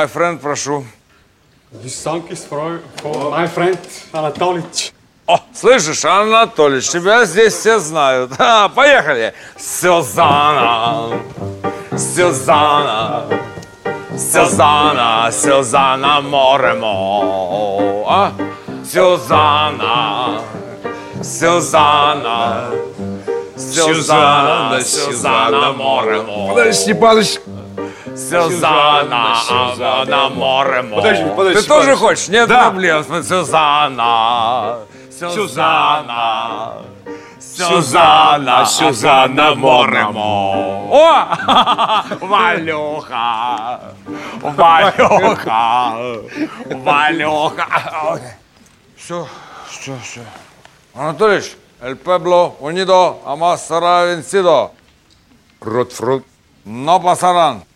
my friend, прошу. This song is for my friend Anatolich. О, слышишь, Анатолич, тебя здесь все знают. Поехали. Сюзанна, Сюзанна, Сюзанна, Сюзанна Моремо. А? Сюзанна, Сюзанна, Сюзанна, Сюзанна Моремо. Подожди, Степаныч. Сюзанна, Сюзанна Моремо. Подожди, Ты тоже хочешь? Нет Да. проблем. Сюзанна, Сюзанна, Сюзанна, Сюзанна Моремо. О! Валюха, Валюха, Валюха. Все. Анатолич, el pueblo unido, amas será vencido. Ротфрут. No pasarán.